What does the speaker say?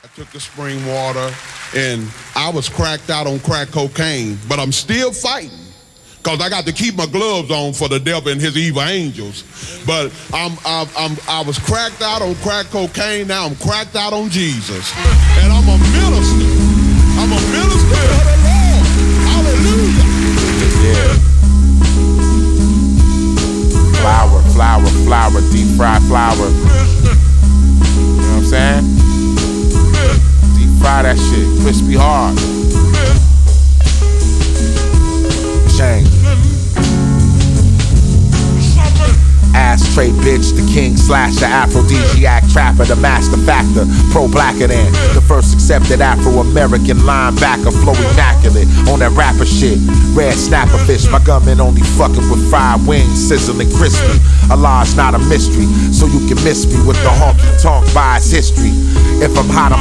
I took the spring water, and I was cracked out on crack cocaine, but I'm still fighting, because I got to keep my gloves on for the devil and his evil angels. But I was cracked out on crack cocaine, now I'm cracked out on Jesus. And I'm a minister. I'm a minister of the Lord. Hallelujah. Yeah. Flour, flour, flour, deep fried flour. You know what I'm saying? Deep fry that shit, crispy hard. Shame. Ashtray bitch, the king slasher, aphrodisiac trapper, the master factor, pro-blacker than the first accepted Afro-American linebacker, flow immaculate on that rapper shit. Red snapper fish, my gunman only fucking with fried wings, sizzling crispy. Allah's not a mystery, so you can miss me with the honky tonk bias history. If I'm hot, I'm